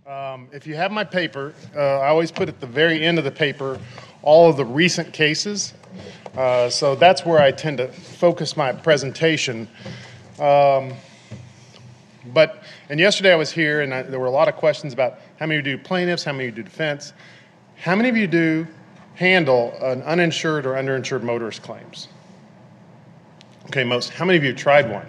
If you have my paper, I always put at the very end of the paper all of the recent cases. So that's where I tend to focus my presentation. And yesterday I was here and there were a lot of questions about how many of you do plaintiffs, how many of you do defense, how many of you do handle an uninsured or underinsured motorist claims? Okay, most. How many of you tried one?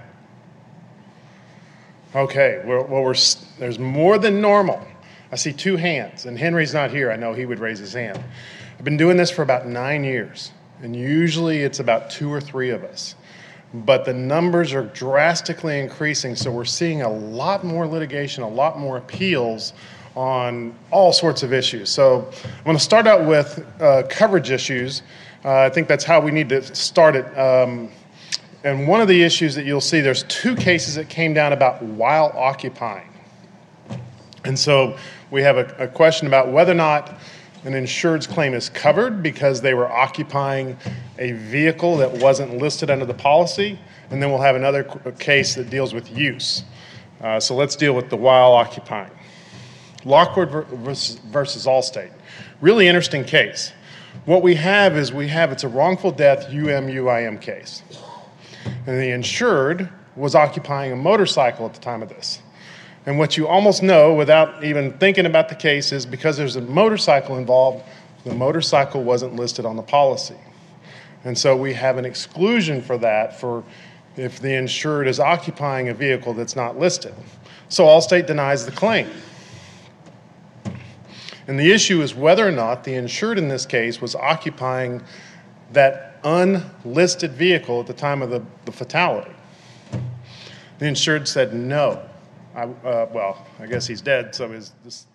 Okay, there's more than normal. I see two hands, and Henry's not here. I know he would raise his hand. I've been doing this for about 9 years, and usually it's about 2 or 3 of us. But the numbers are drastically increasing, so we're seeing a lot more litigation, a lot more appeals on all sorts of issues. So I'm going to start out with coverage issues. I think that's how we need to start it. And one of the issues that you'll see, there's 2 cases that came down about while occupying. And so we have a question about whether or not an insured's claim is covered because they were occupying a vehicle that wasn't listed under the policy. And then we'll have another case that deals with use. So let's deal with the while occupying. Lockwood versus Allstate. Really interesting case. What we have is it's a wrongful death UM/UIM case. And the insured was occupying a motorcycle at the time of this. And what you almost know without even thinking about the case is because there's a motorcycle involved, the motorcycle wasn't listed on the policy. And so we have an exclusion for that for if the insured is occupying a vehicle that's not listed. So Allstate denies the claim. And the issue is whether or not the insured in this case was occupying that unlisted vehicle at the time of the fatality. The insured said no. I guess he's dead, so